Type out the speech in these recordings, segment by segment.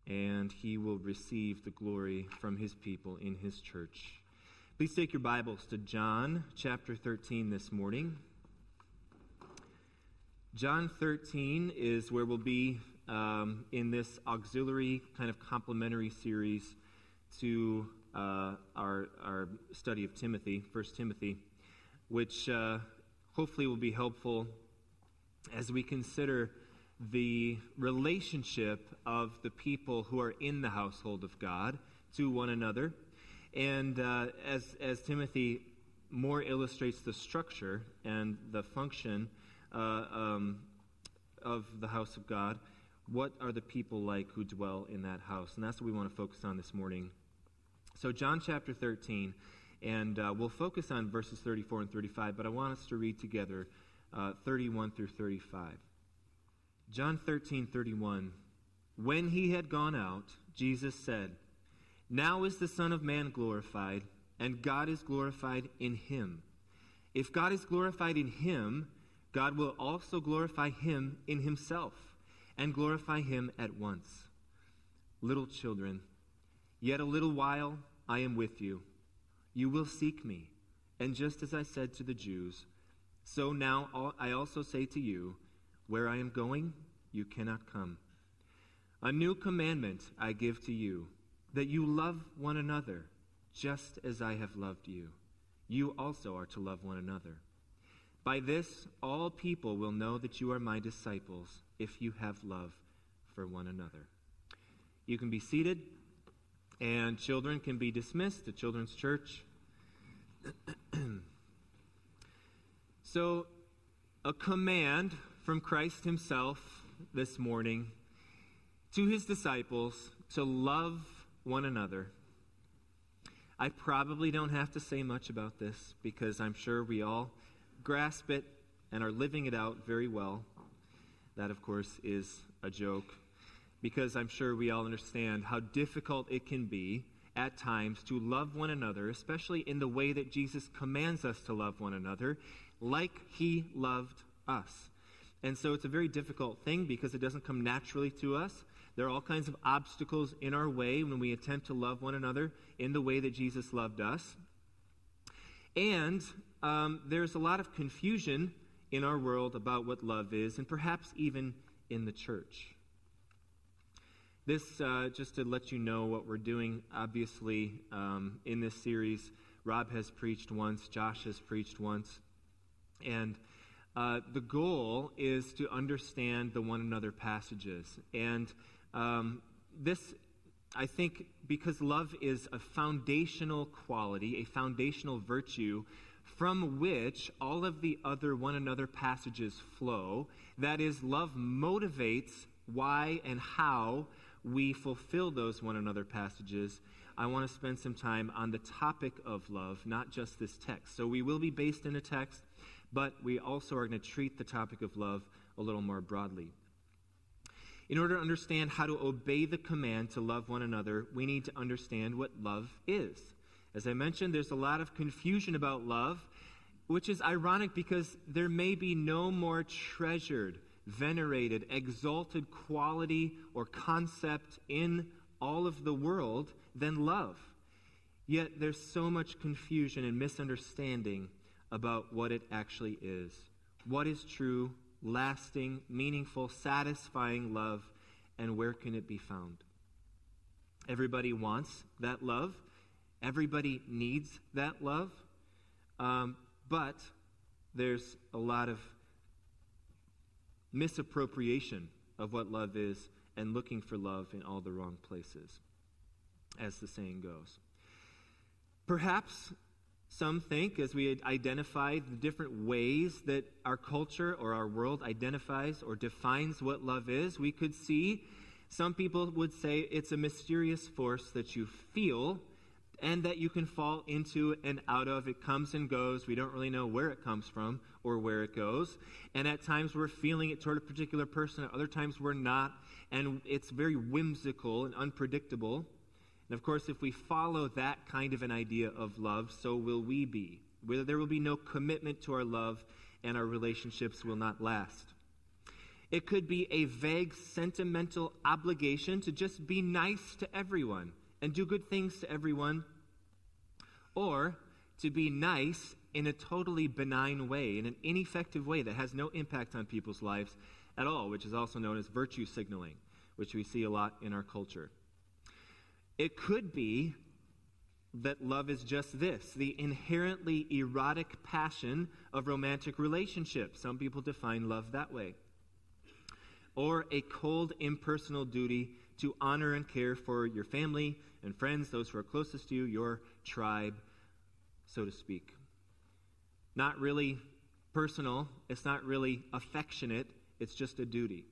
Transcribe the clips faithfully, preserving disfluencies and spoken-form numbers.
and he will receive the glory from his people in his church. Please take your Bibles to John chapter thirteen this morning. John thirteen is where we'll be um, in this auxiliary kind of complementary series to uh, our, our study of Timothy, First Timothy, which uh, hopefully will be helpful as we consider the relationship of the people who are in the household of God to one another. And uh, as, as Timothy more illustrates the structure and the function uh, um, of the house of God, what are the people like who dwell in that house? And that's what we want to focus on this morning. So John chapter thirteen, and uh, we'll focus on verses thirty-four and thirty-five, but I want us to read together uh, thirty-one through thirty-five. John thirteen, thirty-one. When he had gone out, Jesus said, "Now is the Son of Man glorified, and God is glorified in him. If God is glorified in him, God will also glorify him in himself, and glorify him at once. Little children, yet a little while I am with you. You will seek me, and just as I said to the Jews, so now I also say to you, where I am going, you cannot come. A new commandment I give to you, that you love one another, just as I have loved you. You also are to love one another. By this, all people will know that you are my disciples, if you have love for one another." You can be seated, and children can be dismissed to Children's Church. So, a command from Christ himself this morning to his disciples to love one another. I probably don't have to say much about this because I'm sure we all grasp it and are living it out very well. That, of course, is a joke because I'm sure we all understand how difficult it can be at times to love one another, especially in the way that Jesus commands us to love one another, like he loved us. And so it's a very difficult thing because it doesn't come naturally to us. There are all kinds of obstacles in our way when we attempt to love one another in the way that Jesus loved us. And um, there's a lot of confusion in our world about what love is, and perhaps even in the church. This, uh, just to let you know what we're doing, obviously, um, in this series, Rob has preached once, Josh has preached once, and uh, the goal is to understand the one another passages. And um, this, I think, because love is a foundational quality, a foundational virtue, from which all of the other one another passages flow. That is, love motivates why and how we fulfill those one another passages. I want to spend some time on the topic of love, not just this text. So we will be based in a text, but we also are going to treat the topic of love a little more broadly. In order to understand how to obey the command to love one another, we need to understand what love is. As I mentioned, there's a lot of confusion about love, which is ironic because there may be no more treasured, venerated, exalted quality or concept in all of the world than love. Yet there's so much confusion and misunderstanding about what it actually is. What is true, lasting, meaningful, satisfying love, and where can it be found? Everybody wants that love. Everybody needs that love. Um, but there's a lot of misappropriation of what love is and looking for love in all the wrong places, as the saying goes. Perhaps some think, as we identify the different ways that our culture or our world identifies or defines what love is, we could see some people would say it's a mysterious force that you feel and that you can fall into and out of. It comes and goes. We don't really know where it comes from or where it goes. And at times we're feeling it toward a particular person. At other times we're not. And it's very whimsical and unpredictable. And of course, if we follow that kind of an idea of love, so will we be. There will be no commitment to our love, and our relationships will not last. It could be a vague, sentimental obligation to just be nice to everyone and do good things to everyone, or to be nice in a totally benign way, in an ineffective way that has no impact on people's lives at all, which is also known as virtue signaling, which we see a lot in our culture. It could be that love is just this, the inherently erotic passion of romantic relationships. Some people define love that way. Or a cold, impersonal duty to honor and care for your family and friends, those who are closest to you, your tribe, so to speak. Not really personal, it's not really affectionate, it's just a duty.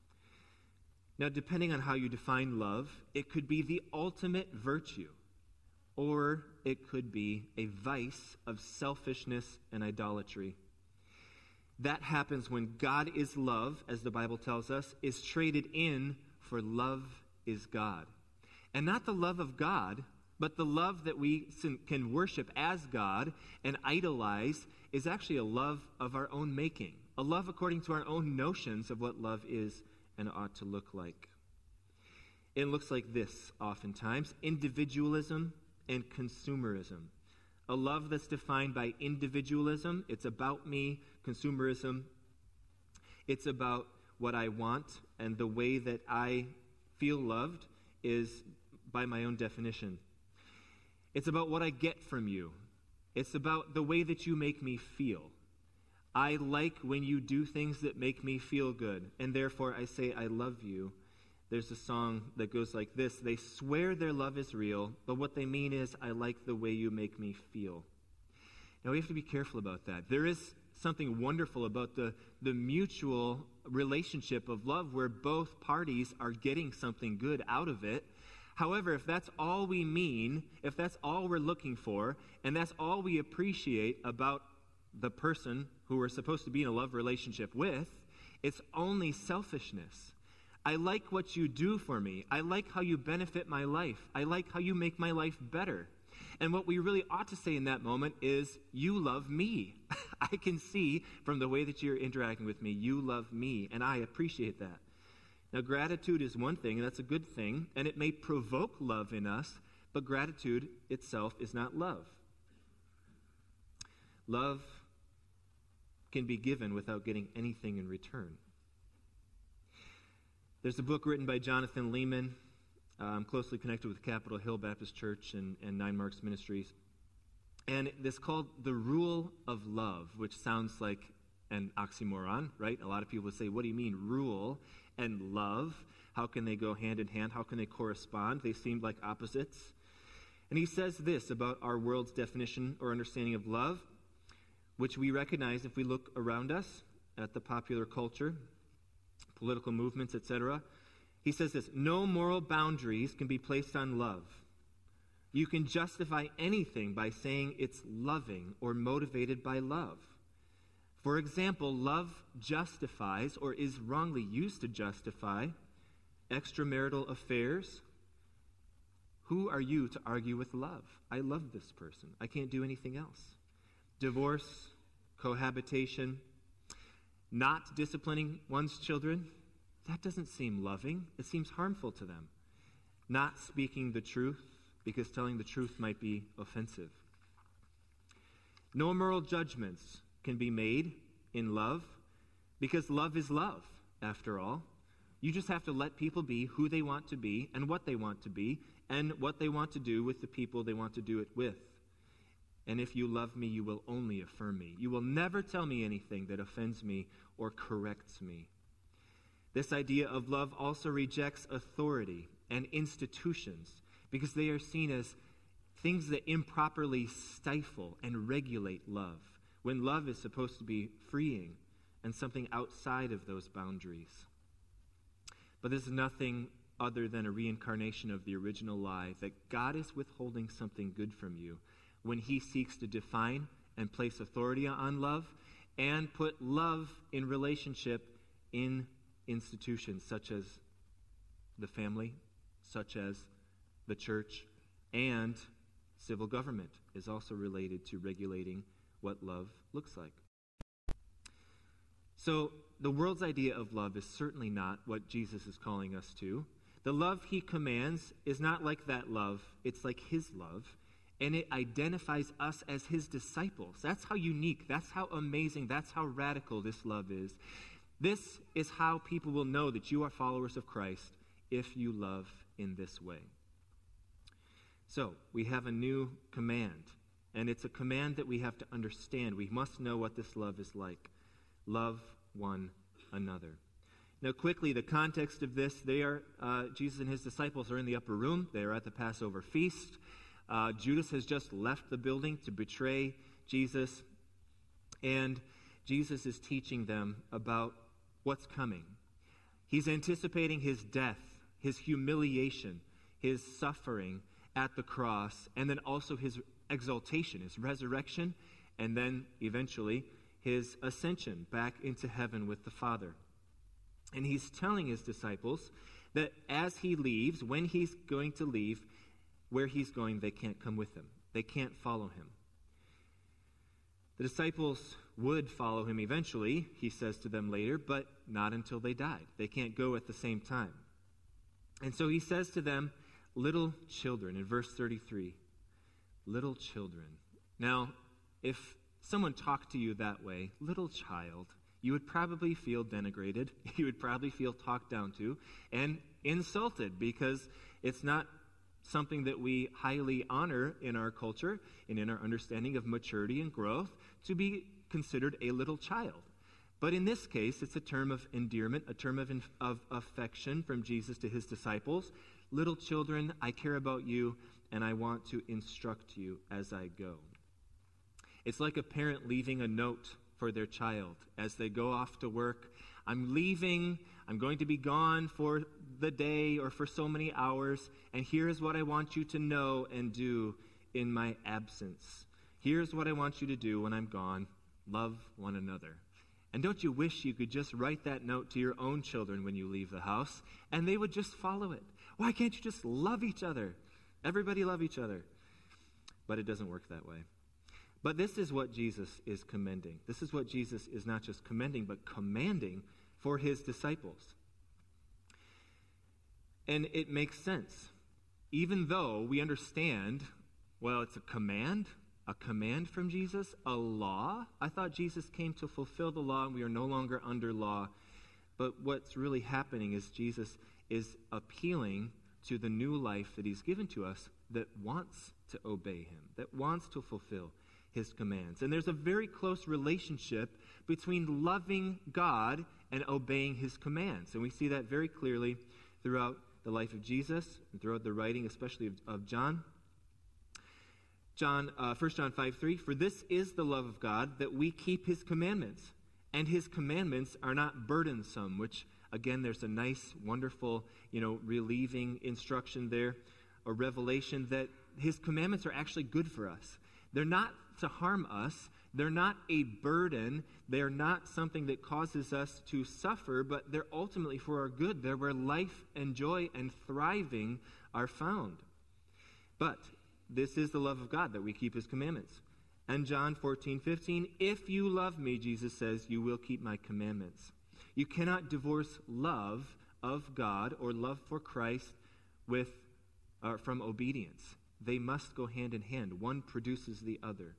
Now, depending on how you define love, it could be the ultimate virtue, or it could be a vice of selfishness and idolatry. That happens when God is love, as the Bible tells us, is traded in for love is God. And not the love of God, but the love that we can worship as God and idolize is actually a love of our own making, a love according to our own notions of what love is and ought to look like. It looks like this oftentimes: individualism and consumerism. A love that's defined by individualism, it's about me. Consumerism, it's about what I want, and the way that I feel loved is by my own definition. It's about what I get from you. It's about the way that you make me feel. I like when you do things that make me feel good, and therefore I say I love you. There's a song that goes like this: they swear their love is real, but what they mean is, I like the way you make me feel. Now we have to be careful about that. There is something wonderful about the, the mutual relationship of love where both parties are getting something good out of it. However, if that's all we mean, if that's all we're looking for, and that's all we appreciate about the person who we're supposed to be in a love relationship with, it's only selfishness. I like what you do for me. I like how you benefit my life. I like how you make my life better. And what we really ought to say in that moment is, you love me. I can see from the way that you're interacting with me, you love me, and I appreciate that. Now, gratitude is one thing, and that's a good thing, and it may provoke love in us, but gratitude itself is not love. Love can be given without getting anything in return. There's a book written by Jonathan Leeman. Uh, I'm closely connected with Capitol Hill Baptist Church and, and Nine Marks Ministries. And it's called The Rule of Love, which sounds like an oxymoron, right? A lot of people would say, what do you mean, rule and love? How can they go hand in hand? How can they correspond? They seem like opposites. And he says this about our world's definition or understanding of love, which we recognize if we look around us at the popular culture, political movements, et cetera. He says this: no moral boundaries can be placed on love. You can justify anything by saying it's loving or motivated by love. For example, love justifies, or is wrongly used to justify, extramarital affairs. Who are you to argue with love? I love this person. I can't do anything else. Divorce, cohabitation, not disciplining one's children. That doesn't seem loving. It seems harmful to them. Not speaking the truth, because telling the truth might be offensive. No moral judgments can be made in love, because love is love, after all. You just have to let people be who they want to be and what they want to be and what they want to do with the people they want to do it with. And if you love me, you will only affirm me. You will never tell me anything that offends me or corrects me. This idea of love also rejects authority and institutions, because they are seen as things that improperly stifle and regulate love, when love is supposed to be freeing and something outside of those boundaries. But this is nothing other than a reincarnation of the original lie that God is withholding something good from you when he seeks to define and place authority on love and put love in relationship in institutions such as the family, such as the church, and civil government is also related to regulating what love looks like. So the world's idea of love is certainly not what Jesus is calling us to. The love he commands is not like that love. It's like his love, and it identifies us as his disciples. That's how unique, that's how amazing, that's how radical this love is. This is how people will know that you are followers of Christ, if you love in this way. So, we have a new command, and it's a command that we have to understand. We must know what this love is like. Love one another. Now, quickly, the context of this, they are, uh, Jesus and his disciples are in the upper room. They are at the Passover feast. Uh, Judas has just left the building to betray Jesus, and Jesus is teaching them about what's coming. He's anticipating his death, his humiliation, his suffering at the cross, and then also his exaltation, his resurrection, and then eventually his ascension back into heaven with the Father. And he's telling his disciples that as he leaves, when he's going to leave, where he's going, they can't come with him. They can't follow him. The disciples would follow him eventually, he says to them later, but not until they died. They can't go at the same time. And so he says to them, little children, in verse thirty-three, little children. Now, if someone talked to you that way, little child, you would probably feel denigrated. You would probably feel talked down to and insulted, because it's not something that we highly honor in our culture and in our understanding of maturity and growth, to be considered a little child. But in this case, it's a term of endearment, a term of, inf- of affection from Jesus to his disciples. Little children, I care about you, and I want to instruct you as I go. It's like a parent leaving a note for their child as they go off to work. I'm leaving. I'm going to be gone for the day or for so many hours, and here's what I want you to know and do in my absence. Here's what I want you to do when I'm gone. Love one another. And don't you wish you could just write that note to your own children when you leave the house, and they would just follow it? Why can't you just love each other? Everybody love each other. But it doesn't work that way. But this is what Jesus is commending. This is what Jesus is not just commending, but commanding for his disciples. And it makes sense. Even though we understand, well, it's a command, a command from Jesus, a law. I thought Jesus came to fulfill the law and we are no longer under law. But what's really happening is Jesus is appealing to the new life that he's given to us that wants to obey him, that wants to fulfill his commands. And there's a very close relationship between loving God and obeying his commands. And we see that very clearly throughout the life of Jesus and throughout the writing, especially of, of John. John, uh, First John five three, for this is the love of God, that we keep his commandments. And his commandments are not burdensome, which, again, there's a nice, wonderful, you know, relieving instruction there, a revelation that his commandments are actually good for us. They're not to harm us. They're not a burden. They're not something that causes us to suffer, but they're ultimately for our good. They're where life and joy and thriving are found. But this is the love of God, that we keep his commandments. And John fourteen fifteen, if you love me, Jesus says, you will keep my commandments. You cannot divorce love of God or love for Christ with uh, from obedience. They must go hand in hand. One produces the other.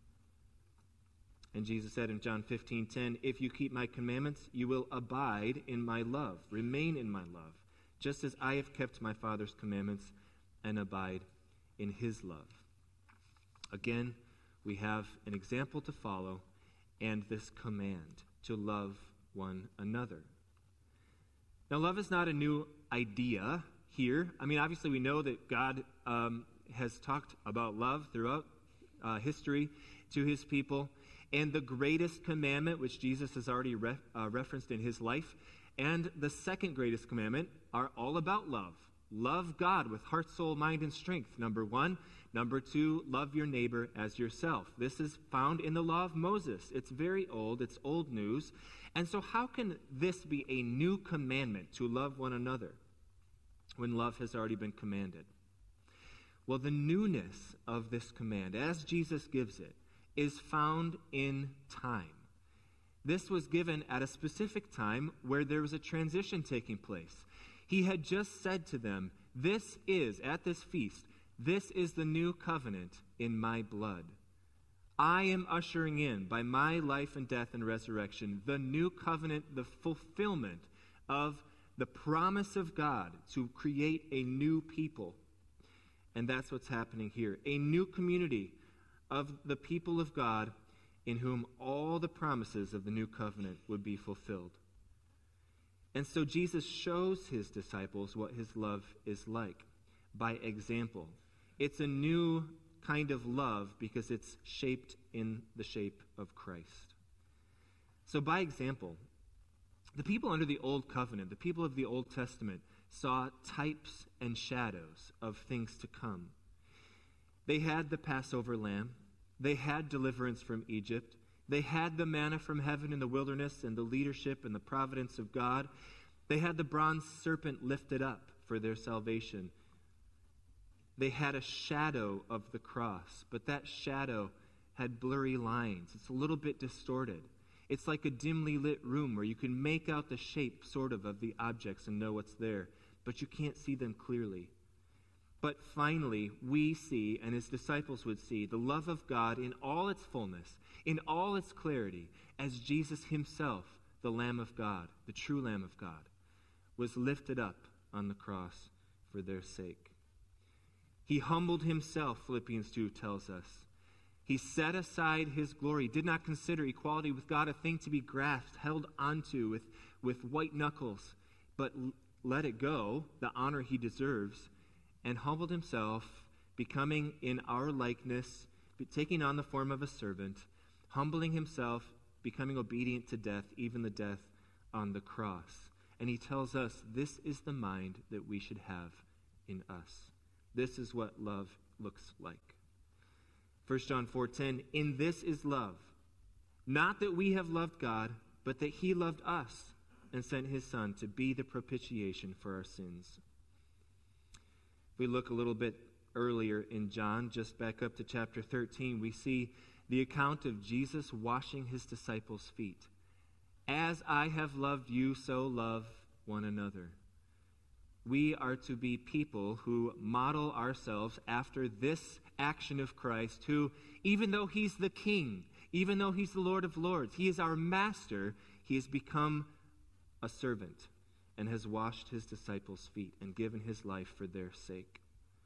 And Jesus said in John fifteen ten, if you keep my commandments, you will abide in my love, remain in my love, just as I have kept my Father's commandments and abide in his love. Again, we have an example to follow and this command to love one another. Now, love is not a new idea here. I mean, obviously we know that God um, has talked about love throughout uh, history to his people. And the greatest commandment, which Jesus has already re- uh, referenced in his life, and the second greatest commandment are all about love. Love God with heart, soul, mind, and strength, number one. Number two, love your neighbor as yourself. This is found in the law of Moses. It's very old. It's old news. And so how can this be a new commandment to love one another when love has already been commanded? Well, the newness of this command, as Jesus gives it, is found in time. This was given at a specific time where there was a transition taking place. He had just said to them, this is, at this feast, this is the new covenant in my blood. I am ushering in, by my life and death and resurrection, the new covenant, the fulfillment of the promise of God to create a new people. And that's what's happening here. A new community of the people of God in whom all the promises of the new covenant would be fulfilled. And so Jesus shows his disciples what his love is like by example. It's a new kind of love because it's shaped in the shape of Christ. So by example, the people under the Old Covenant, the people of the Old Testament, saw types and shadows of things to come. They had the Passover lamb. They had deliverance from Egypt. They had the manna from heaven in the wilderness and the leadership and the providence of God. They had the bronze serpent lifted up for their salvation. They had a shadow of the cross, but that shadow had blurry lines. It's a little bit distorted. It's like a dimly lit room where you can make out the shape, sort of, of the objects and know what's there, but you can't see them clearly. But finally, we see, and his disciples would see, the love of God in all its fullness, in all its clarity, as Jesus himself, the Lamb of God, the true Lamb of God, was lifted up on the cross for their sake. He humbled himself, Philippians two tells us. He set aside his glory, did not consider equality with God a thing to be grasped, held onto with, with white knuckles, but let it go, the honor he deserves, and humbled himself, becoming in our likeness, taking on the form of a servant, humbling himself, becoming obedient to death, even the death on the cross. And he tells us this is the mind that we should have in us. This is what love looks like. First John four ten, in this is love, not that we have loved God, but that he loved us and sent his Son to be the propitiation for our sins. If we look a little bit earlier in John, just back up to chapter thirteen, we see the account of Jesus washing his disciples' feet. As I have loved you, so love one another. We are to be people who model ourselves after this action of Christ, who, even though he's the King, even though he's the Lord of Lords, he is our master, he has become a servant and has washed his disciples' feet and given his life for their sake.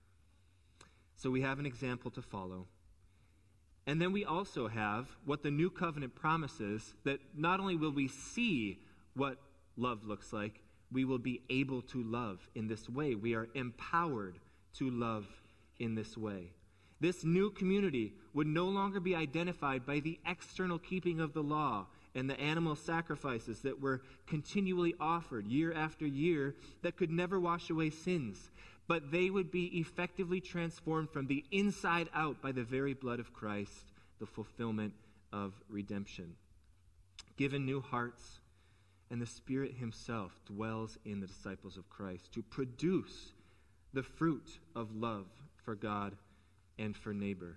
So we have an example to follow. And then we also have what the new covenant promises, that not only will we see what love looks like, we will be able to love in this way. We are empowered to love in this way. This new community would no longer be identified by the external keeping of the law and the animal sacrifices that were continually offered year after year that could never wash away sins, but they would be effectively transformed from the inside out by the very blood of Christ, the fulfillment of redemption. Given new hearts, and the Spirit himself dwells in the disciples of Christ to produce the fruit of love for God and for neighbor.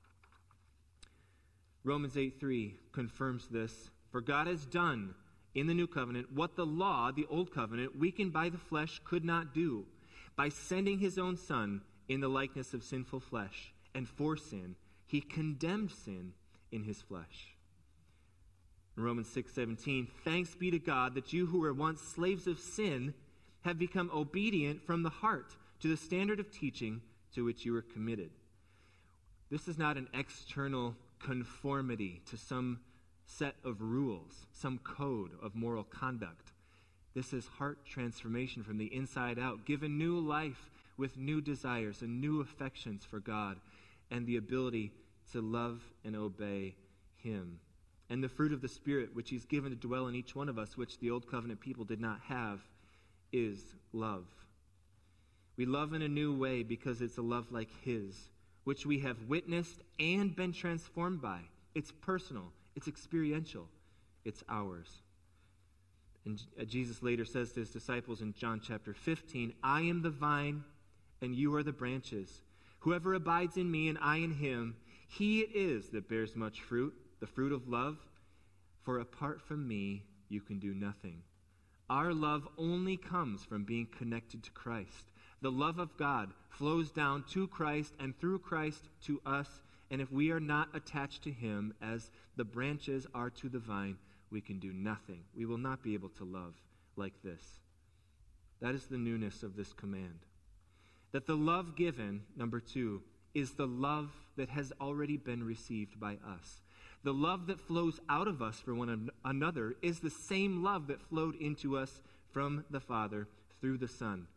Romans eight three confirms this. For God has done in the new covenant what the law, the old covenant, weakened by the flesh, could not do. By sending his own Son in the likeness of sinful flesh, and for sin, he condemned sin in his flesh. In Romans six seventeen, thanks be to God that you who were once slaves of sin have become obedient from the heart to the standard of teaching to which you were committed. This is not an external conformity to some set of rules, some code of moral conduct. This is heart transformation from the inside out, given new life with new desires and new affections for God and the ability to love and obey him. And the fruit of the Spirit, which he's given to dwell in each one of us, which the Old Covenant people did not have, is love. We love in a new way because it's a love like his, which we have witnessed and been transformed by. It's personal. It's experiential. It's ours. And Jesus later says to his disciples in John chapter fifteen, I am the vine and you are the branches. Whoever abides in me and I in him, he it is that bears much fruit, the fruit of love. For apart from me, you can do nothing. Our love only comes from being connected to Christ. The love of God flows down to Christ and through Christ to us. And if we are not attached to him as the branches are to the vine, we can do nothing. We will not be able to love like this. That is the newness of this command. That the love given, number two, is the love that has already been received by us. The love that flows out of us for one another is the same love that flowed into us from the Father through the Son.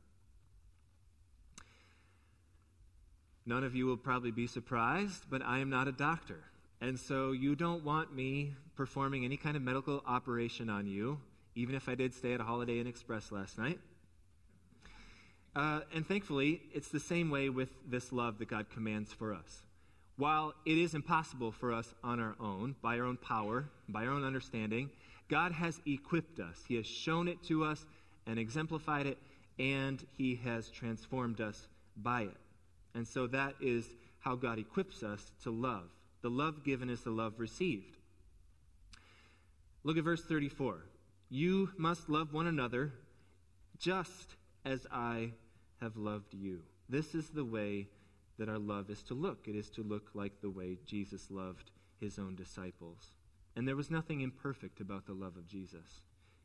None of you will probably be surprised, but I am not a doctor. And so you don't want me performing any kind of medical operation on you, even if I did stay at a Holiday Inn Express last night. Uh, and thankfully, it's the same way with this love that God commands for us. While it is impossible for us on our own, by our own power, by our own understanding, God has equipped us. He has shown it to us and exemplified it, and he has transformed us by it. And so that is how God equips us to love. The love given is the love received. Look at verse thirty-four. You must love one another just as I have loved you. This is the way that our love is to look. It is to look like the way Jesus loved his own disciples. And there was nothing imperfect about the love of Jesus.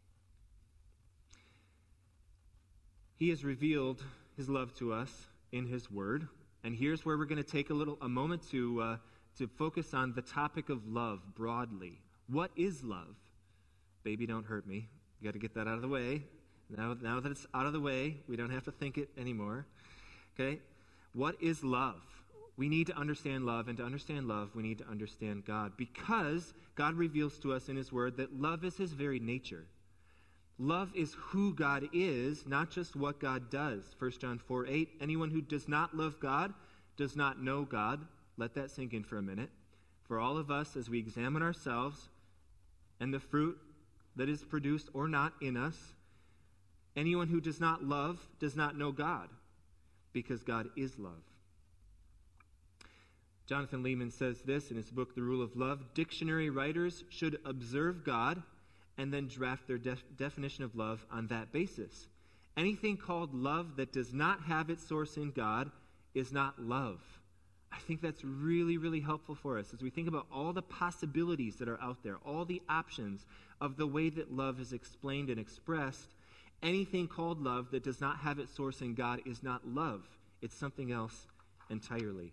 He has revealed his love to us in his word. And here's where we're going to take a little a moment to uh, to focus on the topic of love broadly. What is love? Baby, don't hurt me. You got to get that out of the way. Now, now that it's out of the way, we don't have to think it anymore. Okay? What is love? We need to understand love, and to understand love, we need to understand God, because God reveals to us in his word that love is his very nature. Love is who God is, not just what God does. First John four eight, anyone who does not love God does not know God. Let that sink in for a minute. For all of us, as we examine ourselves and the fruit that is produced or not in us, anyone who does not love does not know God, because God is love. Jonathan Leeman says this in his book, The Rule of Love. Dictionary writers should observe God and then draft their def- definition of love on that basis. Anything called love that does not have its source in God is not love. I think that's really, really helpful for us as we think about all the possibilities that are out there, all the options of the way that love is explained and expressed. Anything called love that does not have its source in God is not love. It's something else entirely.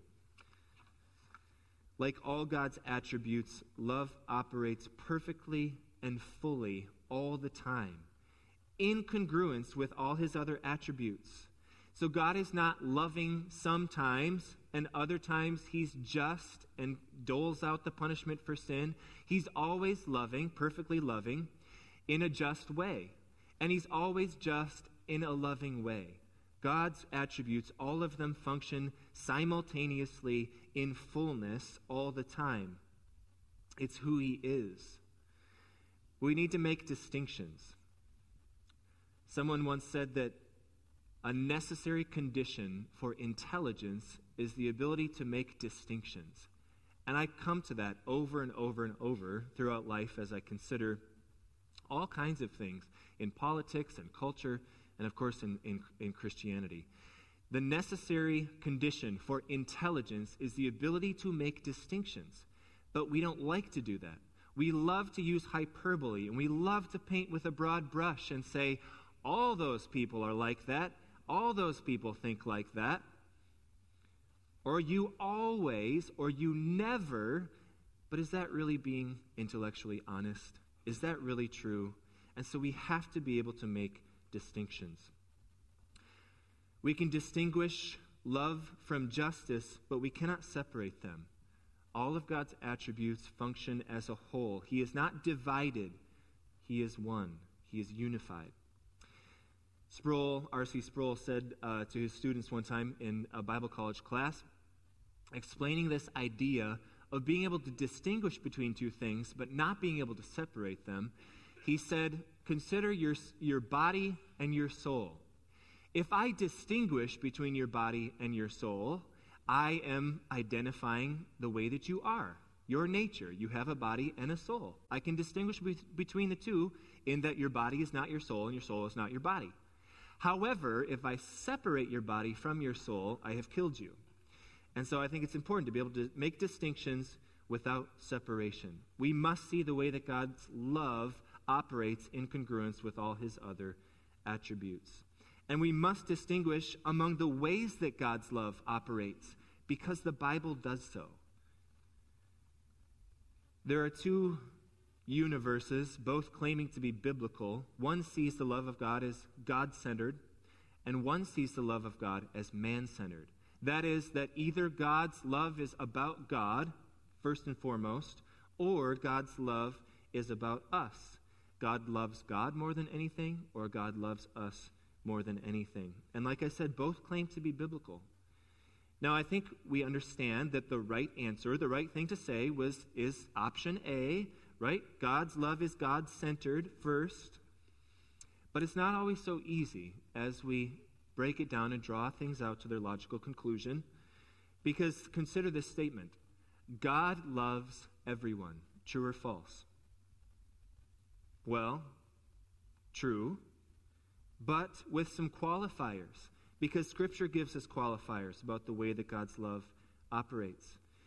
Like all God's attributes, love operates perfectly and fully all the time, in congruence with all his other attributes. So God is not loving sometimes, and other times he's just and doles out the punishment for sin. He's always loving, perfectly loving, in a just way. And he's always just in a loving way. God's attributes, all of them function simultaneously in fullness all the time. It's who he is. We need to make distinctions. Someone once said that a necessary condition for intelligence is the ability to make distinctions. And I come to that over and over and over throughout life as I consider all kinds of things in politics and culture, and of course in, in, in Christianity. The necessary condition for intelligence is the ability to make distinctions. But we don't like to do that. We love to use hyperbole, and we love to paint with a broad brush and say, all those people are like that, all those people think like that. Or you always, or you never. But is that really being intellectually honest? Is that really true? And so we have to be able to make distinctions. We can distinguish love from justice, but we cannot separate them. All of God's attributes function as a whole. He is not divided. He is one. He is unified. Sproul, R C Sproul, said uh, to his students one time in a Bible college class, explaining this idea of being able to distinguish between two things, but not being able to separate them, he said, consider your, your body and your soul. If I distinguish between your body and your soul, I am identifying the way that you are. your nature. You have a body and a soul. I can distinguish be- between the two in that your body is not your soul and your soul is not your body. However, if I separate your body from your soul, I have killed you. And so I think it's important to be able to make distinctions without separation. We must see the way that God's love operates in congruence with all his other attributes. And we must distinguish among the ways that God's love operates because the Bible does so. There are two universes, both claiming to be biblical. One sees the love of God as God-centered, and one sees the love of God as man-centered. That is, that either God's love is about God, first and foremost, or God's love is about us. God loves God more than anything, or God loves us more than anything. And like I said, both claim to be biblical. Now, I think we understand that the right answer, the right thing to say was is option A, right? God's love is God-centered first. But it's not always so easy as we break it down and draw things out to their logical conclusion. Because consider this statement. God loves everyone. True or false? Well, true, but with some qualifiers, because Scripture gives us qualifiers about the way that God's love operates.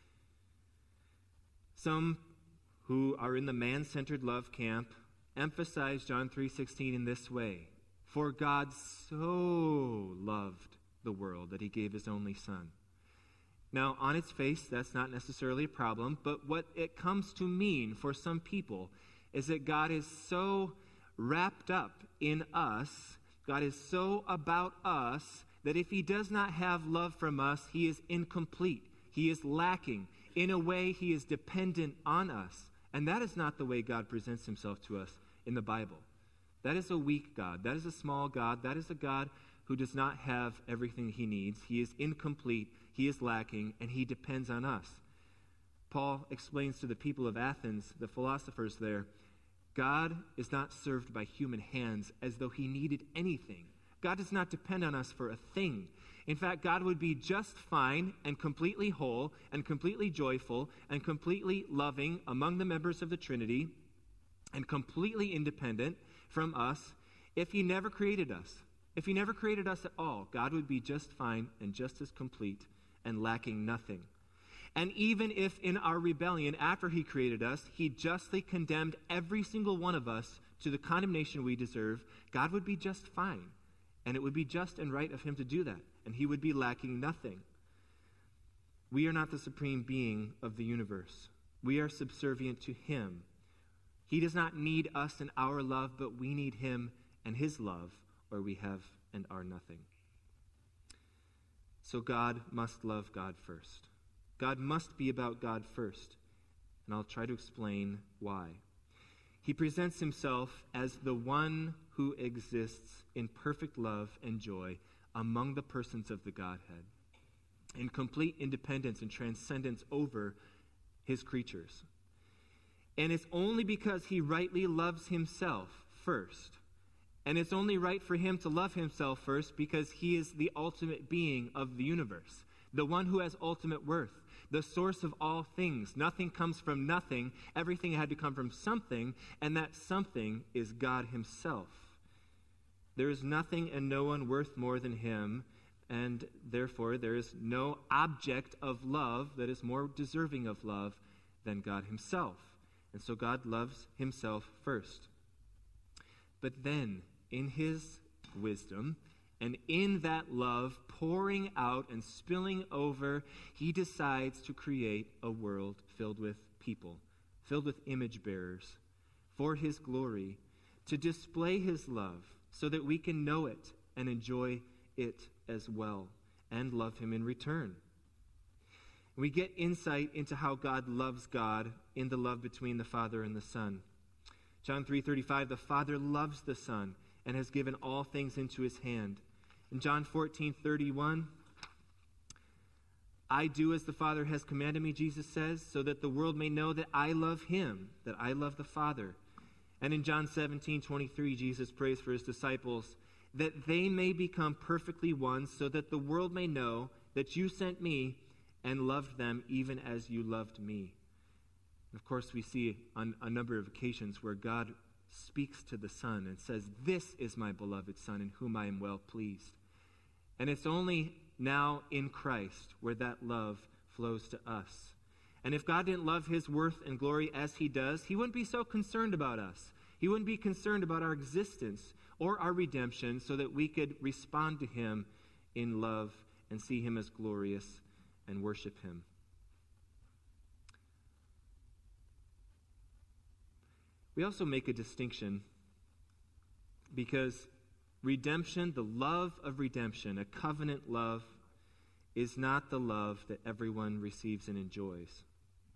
Some who are in the man-centered love camp emphasize John three sixteen in this way: "For God so loved the world that he gave his only Son." Now, on its face, that's not necessarily a problem, but what it comes to mean for some people is that God is so wrapped up in us, God is so about us, that if he does not have love from us, he is incomplete. He is lacking. In a way, he is dependent on us. And that is not the way God presents himself to us in the Bible. That is a weak God. That is a small God. That is a God who does not have everything he needs. He is incomplete. He is lacking, and he depends on us. Paul explains to the people of Athens, the philosophers there, God is not served by human hands as though he needed anything. God does not depend on us for a thing. In fact, God would be just fine and completely whole and completely joyful and completely loving among the members of the Trinity and completely independent from us if he never created us. If he never created us at all, God would be just fine and just as complete and lacking nothing. And even if in our rebellion after he created us, he justly condemned every single one of us to the condemnation we deserve, God would be just fine. And it would be just and right of him to do that. And he would be lacking nothing. We are not the supreme being of the universe. We are subservient to him. He does not need us and our love, but we need him and his love, or we have and are nothing. So God must love God first. God must be about God first. And I'll try to explain why. He presents himself as the one who exists in perfect love and joy among the persons of the Godhead, in complete independence and transcendence over his creatures. And it's only because he rightly loves himself first. And it's only right for him to love himself first because he is the ultimate being of the universe, the one who has ultimate worth, the source of all things. Nothing comes from nothing. Everything had to come from something, and that something is God himself. There is nothing and no one worth more than him, and therefore there is no object of love that is more deserving of love than God himself. And so God loves himself first. But then, in his wisdom, and in that love pouring out and spilling over, he decides to create a world filled with people, filled with image bearers, for his glory, to display his love so that we can know it and enjoy it as well and love him in return. We get insight into how God loves God in the love between the Father and the Son. John three thirty-five, the Father loves the Son and has given all things into his hand. In John fourteen thirty-one, I do as the Father has commanded me, Jesus says, so that the world may know that I love him, that I love the Father. And in John seventeen twenty-three, Jesus prays for his disciples, that they may become perfectly one, so that the world may know that you sent me and loved them even as you loved me. Of course, we see on a number of occasions where God speaks to the Son and says, "This is my beloved Son in whom I am well pleased." And it's only now in Christ where that love flows to us. And if God didn't love his worth and glory as he does, he wouldn't be so concerned about us. He wouldn't be concerned about our existence or our redemption so that we could respond to him in love and see him as glorious and worship him. We also make a distinction because redemption, the love of redemption, a covenant love, is not the love that everyone receives and enjoys.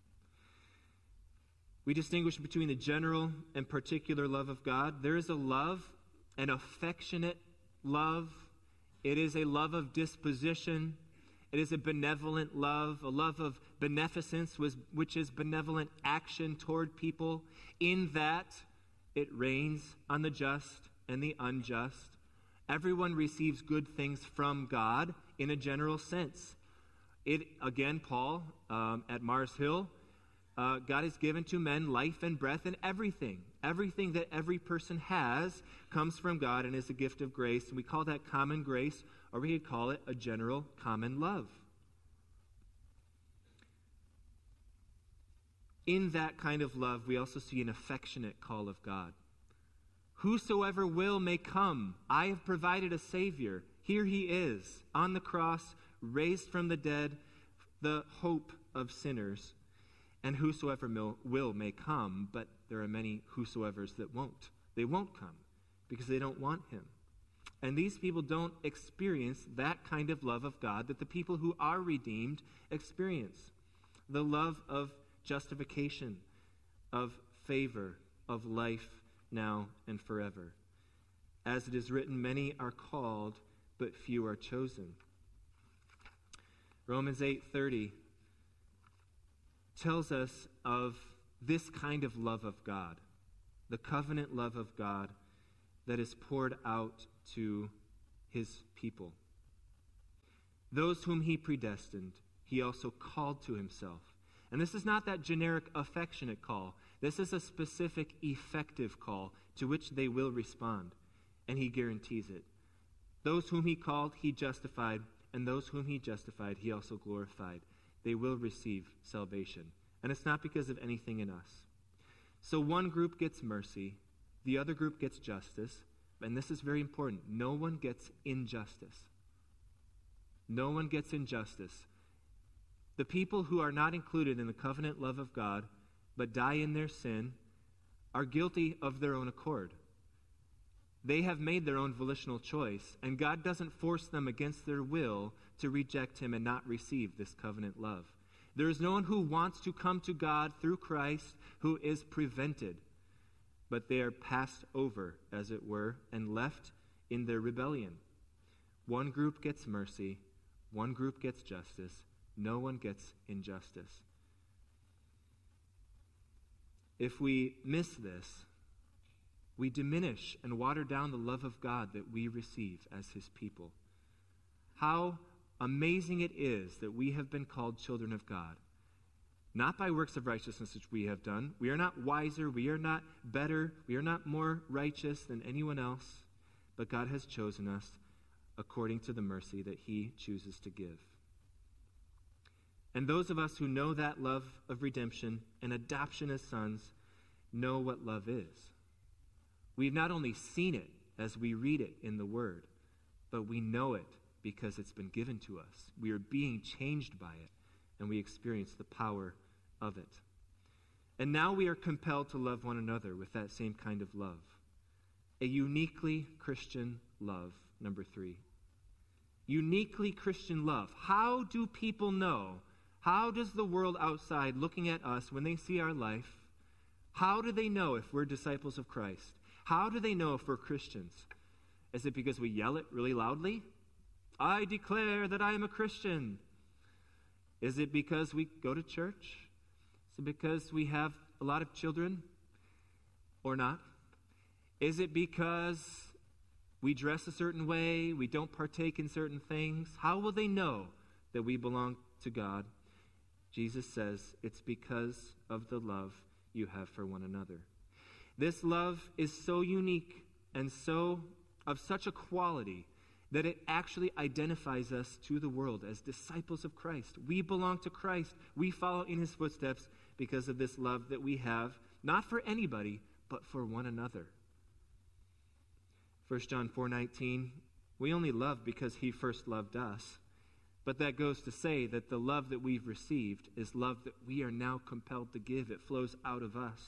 We distinguish between the general and particular love of God. There is a love, an affectionate love. It is a love of disposition. It is a benevolent love, a love of beneficence, which is benevolent action toward people, in that it rains on the just and the unjust. Everyone receives good things from God in a general sense. It again, Paul, um, at Mars Hill, uh, God has given to men life and breath and everything. Everything that every person has comes from God and is a gift of grace. And we call that common grace, or we could call it a general common love. In that kind of love, we also see an affectionate call of God. Whosoever will may come. I have provided a Savior. Here he is, on the cross, raised from the dead, the hope of sinners. And whosoever will may come, but there are many whosoevers that won't. They won't come because they don't want him. And these people don't experience that kind of love of God that the people who are redeemed experience. The love of justification, of favor, of life now and forever. As it is written, many are called, but few are chosen. Romans eight thirty tells us of this kind of love of God, the covenant love of God that is poured out to his people. Those whom he predestined, he also called to himself. And this is not that generic affectionate call. This is a specific effective call to which they will respond. And he guarantees it. Those whom he called, he justified. And those whom he justified, he also glorified. They will receive salvation. And it's not because of anything in us. So one group gets mercy. The other group gets justice. And this is very important. No one gets injustice. No one gets injustice. The people who are not included in the covenant love of God, but die in their sin, are guilty of their own accord. They have made their own volitional choice, and God doesn't force them against their will to reject him and not receive this covenant love. There is no one who wants to come to God through Christ who is prevented, but they are passed over, as it were, and left in their rebellion. One group gets mercy, one group gets justice, no one gets injustice. If we miss this, we diminish and water down the love of God that we receive as his people. How amazing it is that we have been called children of God. Not by works of righteousness which we have done. We are not wiser, we are not better, we are not more righteous than anyone else, but God has chosen us according to the mercy that he chooses to give. And those of us who know that love of redemption and adoption as sons know what love is. We've not only seen it as we read it in the Word, but we know it because it's been given to us. We are being changed by it, and we experience the power of it. And now we are compelled to love one another with that same kind of love. A uniquely Christian love, number three. Uniquely Christian love. How do people know? How does the world outside looking at us when they see our life, how do they know if we're disciples of Christ? How do they know if we're Christians? Is it because we yell it really loudly? I declare that I am a Christian. Is it because we go to church? Is it because we have a lot of children or not? Is it because we dress a certain way, we don't partake in certain things? How will they know that we belong to God? Jesus says it's because of the love you have for one another. This love is so unique and so of such a quality that it actually identifies us to the world as disciples of Christ. We belong to Christ. We follow in his footsteps because of this love that we have, not for anybody, but for one another. First John four nineteen, we only love because he first loved us. But that goes to say that the love that we've received is love that we are now compelled to give. It flows out of us.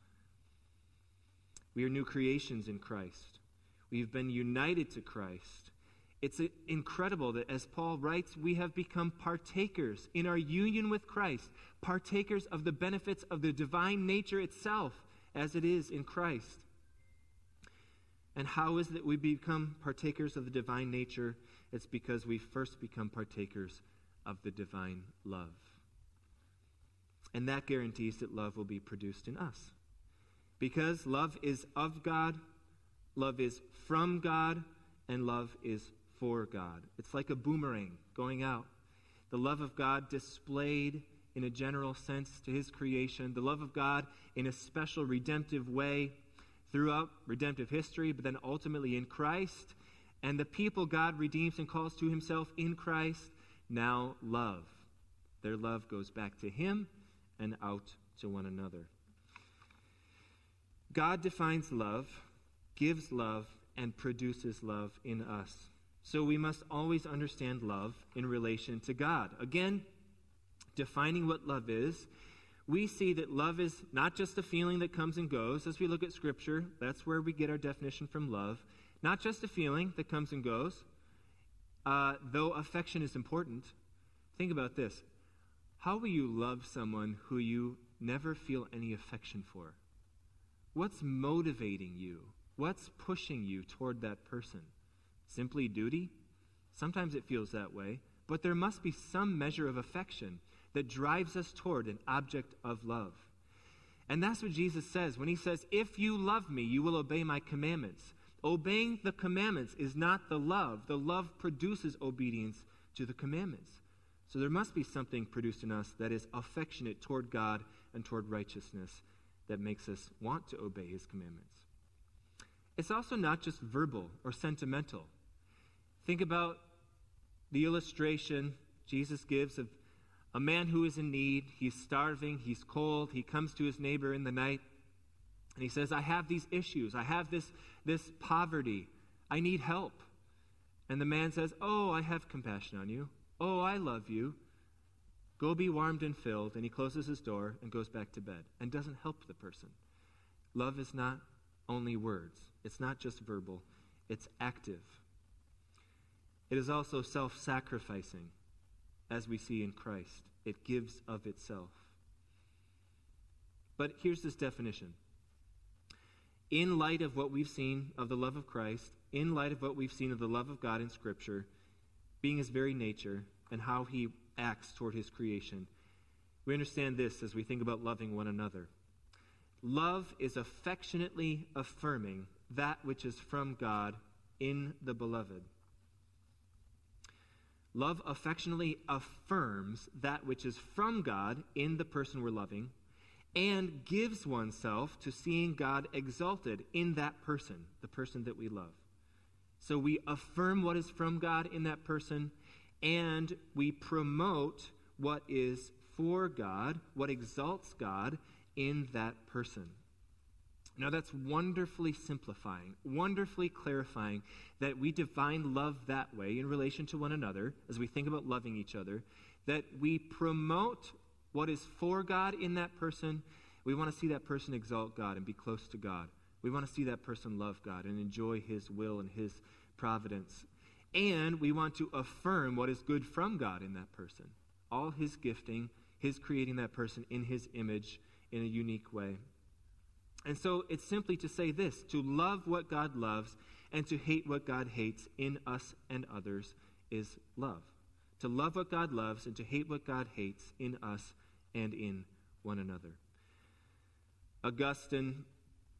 We are new creations in Christ. We've been united to Christ. It's incredible that as Paul writes, we have become partakers in our union with Christ, partakers of the benefits of the divine nature itself as it is in Christ. And how is it that we become partakers of the divine nature? It's because we first become partakers of the divine love. And that guarantees that love will be produced in us. Because love is of God, love is from God, and love is for God. It's like a boomerang going out. The love of God displayed in a general sense to his creation. The love of God in a special redemptive way throughout redemptive history, but then ultimately in Christ. And the people God redeems and calls to himself in Christ now love. Their love goes back to him and out to one another. God defines love, gives love, and produces love in us. So we must always understand love in relation to God. Again, defining what love is, we see that love is not just a feeling that comes and goes. As we look at Scripture, that's where we get our definition from love. Not just a feeling that comes and goes, uh, though affection is important. Think about this. How will you love someone who you never feel any affection for? What's motivating you? What's pushing you toward that person? Simply duty? Sometimes it feels that way, but there must be some measure of affection that drives us toward an object of love. And that's what Jesus says when he says, if you love me, you will obey my commandments. Obeying the commandments is not the love. The love produces obedience to the commandments. So there must be something produced in us that is affectionate toward God and toward righteousness that makes us want to obey his commandments. It's also not just verbal or sentimental. Think about the illustration Jesus gives of a man who is in need. He's starving, he's cold, he comes to his neighbor in the night, and he says, I have these issues, I have this, this poverty, I need help. And the man says, oh, I have compassion on you. Oh, I love you. Go be warmed and filled. And he closes his door and goes back to bed and doesn't help the person. Love is not only words. It's not just verbal. It's active. It is also self-sacrificing, as we see in Christ. It gives of itself. But here's this definition. In light of what we've seen of the love of Christ, in light of what we've seen of the love of God in Scripture, being his very nature and how he acts toward his creation, we understand this as we think about loving one another. Love is affectionately affirming that which is from God in the beloved. Love affectionately affirms that which is from God in the person we're loving and gives oneself to seeing God exalted in that person, the person that we love. So we affirm what is from God in that person, and we promote what is for God, what exalts God in that person. Now that's wonderfully simplifying, wonderfully clarifying that we define love that way in relation to one another as we think about loving each other, that we promote what is for God in that person. We want to see that person exalt God and be close to God. We want to see that person love God and enjoy his will and his providence. And we want to affirm what is good from God in that person. All his gifting, his creating that person in his image in a unique way. And so it's simply to say this, to love what God loves and to hate what God hates in us and others is love. To love what God loves and to hate what God hates in us and in one another. Augustine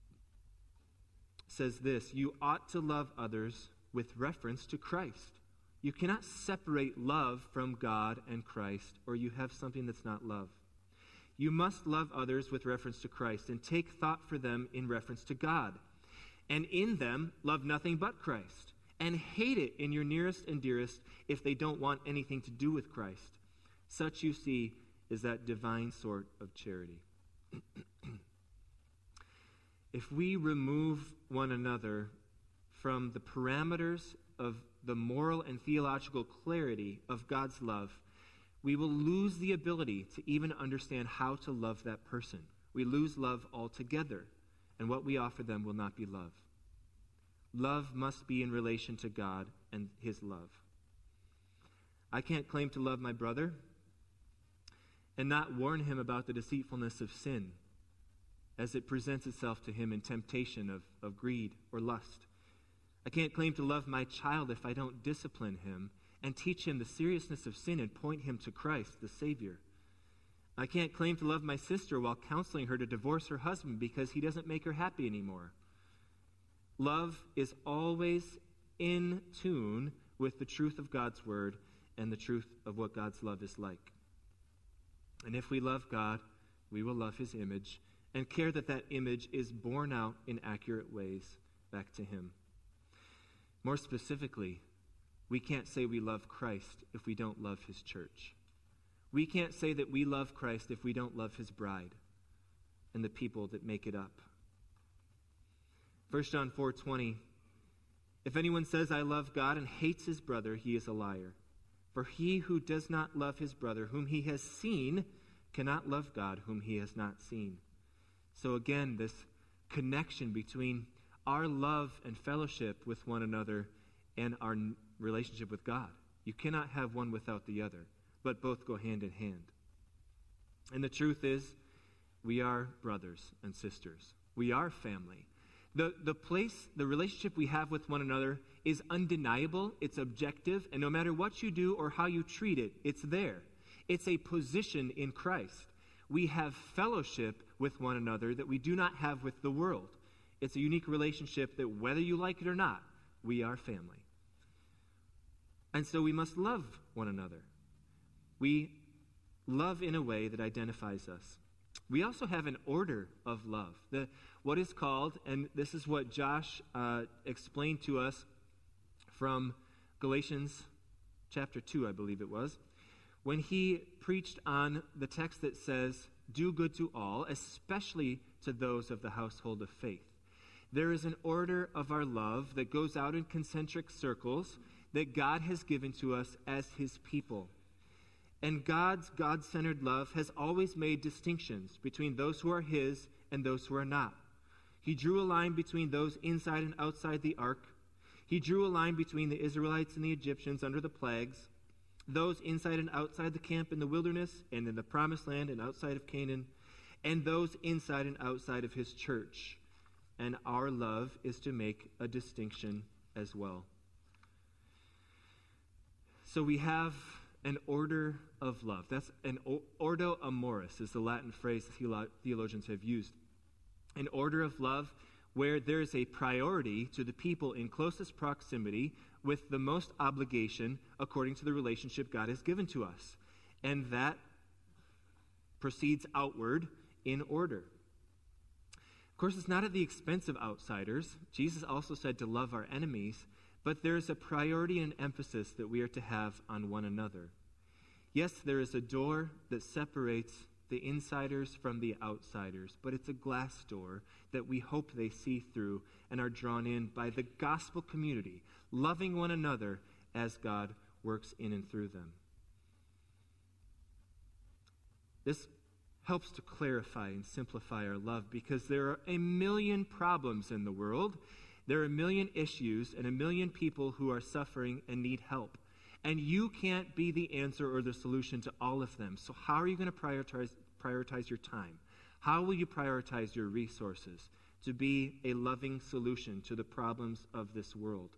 says this, you ought to love others with reference to Christ. You cannot separate love from God and Christ, or you have something that's not love. You must love others with reference to Christ and take thought for them in reference to God. And in them, love nothing but Christ, and hate it in your nearest and dearest if they don't want anything to do with Christ. Such, you see, is that divine sort of charity. If we remove one another from the parameters of the moral and theological clarity of God's love, we will lose the ability to even understand how to love that person. We lose love altogether, and what we offer them will not be love. Love must be in relation to God and his love. I can't claim to love my brother and not warn him about the deceitfulness of sin as it presents itself to him in temptation of, of greed or lust. I can't claim to love my child if I don't discipline him and teach him the seriousness of sin and point him to Christ, the Savior. I can't claim to love my sister while counseling her to divorce her husband because he doesn't make her happy anymore. Love is always in tune with the truth of God's word and the truth of what God's love is like. And if we love God, we will love his image and care that that image is borne out in accurate ways back to him. More specifically, we can't say we love Christ if we don't love his church. We can't say that we love Christ if we don't love his bride and the people that make it up. First John four twenty, if anyone says, I love God and hates his brother, he is a liar. For he who does not love his brother, whom he has seen, cannot love God, whom he has not seen. So again, this connection between our love and fellowship with one another and our relationship with God. You cannot have one without the other, but both go hand in hand. And the truth is, we are brothers and sisters. We are family. The, the place, the relationship we have with one another is undeniable, it's objective, and no matter what you do or how you treat it, it's there. It's a position in Christ. We have fellowship with one another that we do not have with the world. It's a unique relationship that whether you like it or not, we are family. And so we must love one another. We love in a way that identifies us. We also have an order of love. The, what is called, and this is what Josh uh, explained to us from Galatians chapter two, I believe it was, when he preached on the text that says, do good to all, especially to those of the household of faith. There is an order of our love that goes out in concentric circles that God has given to us as his people. And God's God-centered love has always made distinctions between those who are his and those who are not. He drew a line between those inside and outside the ark. He drew a line between the Israelites and the Egyptians under the plagues, those inside and outside the camp in the wilderness and in the promised land and outside of Canaan, and those inside and outside of his church. And our love is to make a distinction as well. So we have an order of love. That's an ordo amoris is the Latin phrase theologians have used. An order of love where there is a priority to the people in closest proximity with the most obligation according to the relationship God has given to us. And that proceeds outward in order. Of course, it's not at the expense of outsiders. Jesus also said to love our enemies, but there is a priority and emphasis that we are to have on one another. Yes, there is a door that separates the insiders from the outsiders, but it's a glass door that we hope they see through and are drawn in by the gospel community, loving one another as God works in and through them. This helps to clarify and simplify our love because there are a million problems in the world. There are a million issues and a million people who are suffering and need help. And you can't be the answer or the solution to all of them. So how are you going to prioritize, prioritize your time? How will you prioritize your resources to be a loving solution to the problems of this world?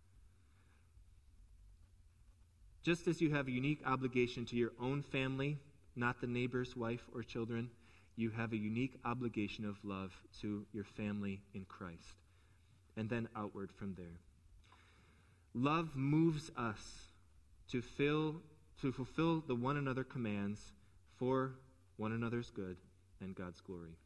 Just as you have a unique obligation to your own family, not the neighbor's wife or children, you have a unique obligation of love to your family in Christ. And then outward from there. Love moves us to fill, to fulfill the one another commands for one another's good and God's glory.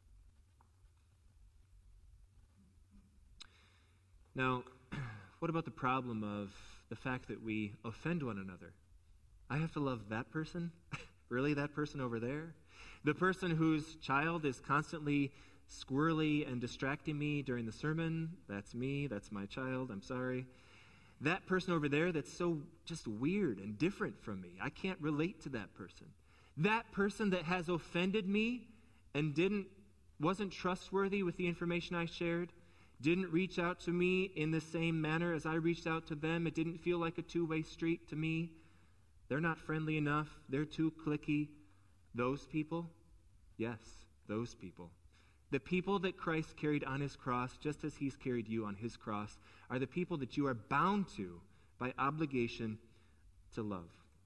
Now, what about the problem of the fact that we offend one another? I have to love that person? Really, that person over there? The person whose child is constantly squirrely and distracting me during the sermon? That's me. That's my child. I'm sorry. That person over there that's so just weird and different from me. I can't relate to that person. That person that has offended me and didn't wasn't trustworthy with the information I shared, didn't reach out to me in the same manner as I reached out to them. It didn't feel like a two-way street to me. They're not friendly enough. They're too cliquey. Those people? Yes, those people. The people that Christ carried on his cross, just as he's carried you on his cross, are the people that you are bound to by obligation to love.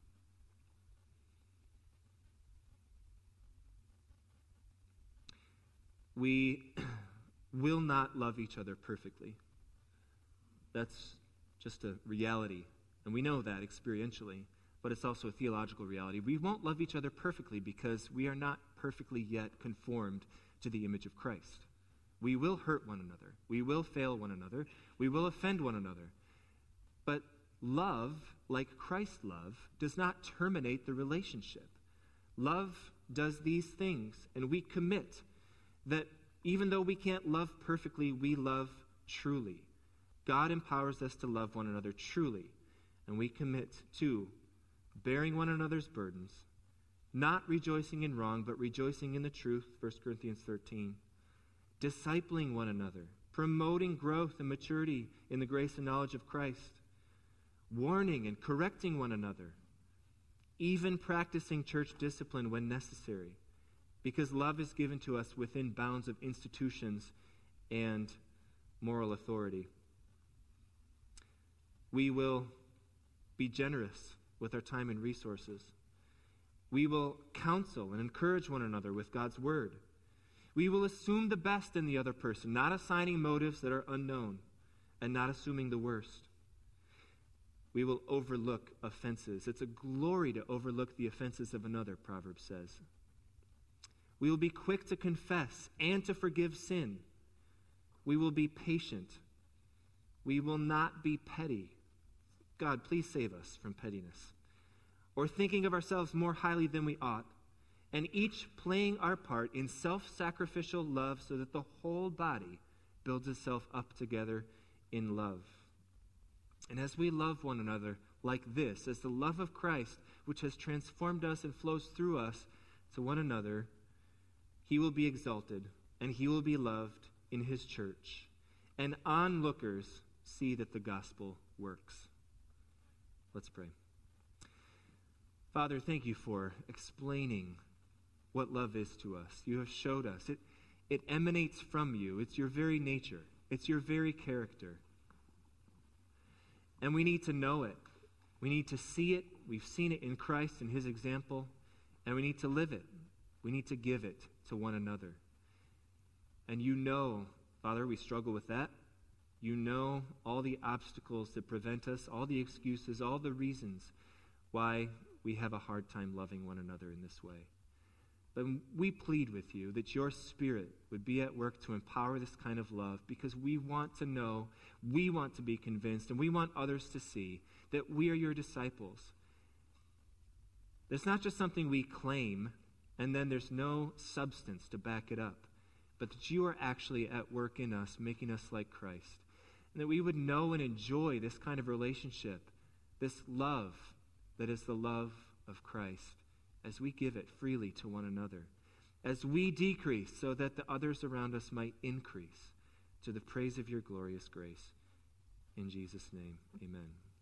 We will not love each other perfectly. That's just a reality, and we know that experientially, but it's also a theological reality. We won't love each other perfectly because we are not perfectly yet conformed to the image of Christ. We will hurt one another. We will fail one another. We will offend one another. But love, like Christ's love, does not terminate the relationship. Love does these things, and we commit that even though we can't love perfectly, we love truly. God empowers us to love one another truly, and we commit to bearing one another's burdens, not rejoicing in wrong, but rejoicing in the truth, First Corinthians thirteen, discipling one another, promoting growth and maturity in the grace and knowledge of Christ, warning and correcting one another, even practicing church discipline when necessary, because love is given to us within bounds of institutions and moral authority. We will be generous with our time and resources. We will counsel and encourage one another with God's word. We will assume the best in the other person, not assigning motives that are unknown, and not assuming the worst. We will overlook offenses. It's a glory to overlook the offenses of another, Proverbs says. We will be quick to confess and to forgive sin. We will be patient. We will not be petty. God, please save us from pettiness, or thinking of ourselves more highly than we ought, and each playing our part in self-sacrificial love so that the whole body builds itself up together in love. And as we love one another like this, as the love of Christ, which has transformed us and flows through us to one another, he will be exalted and he will be loved in his church. And onlookers see that the gospel works. Let's pray. Father, thank you for explaining what love is to us. You have showed us. It, it emanates from you. It's your very nature. It's your very character. And we need to know it. We need to see it. We've seen it in Christ and his example. And we need to live it. We need to give it to one another. And you know, Father, we struggle with that. You know all the obstacles that prevent us, all the excuses, all the reasons why we have a hard time loving one another in this way. But we plead with you that your Spirit would be at work to empower this kind of love, because we want to know, we want to be convinced, and we want others to see that we are your disciples. It's not just something we claim, and then there's no substance to back it up, but that you are actually at work in us, making us like Christ. And that we would know and enjoy this kind of relationship, this love that is the love of Christ, as we give it freely to one another, as we decrease so that the others around us might increase to the praise of your glorious grace. In Jesus' name, amen.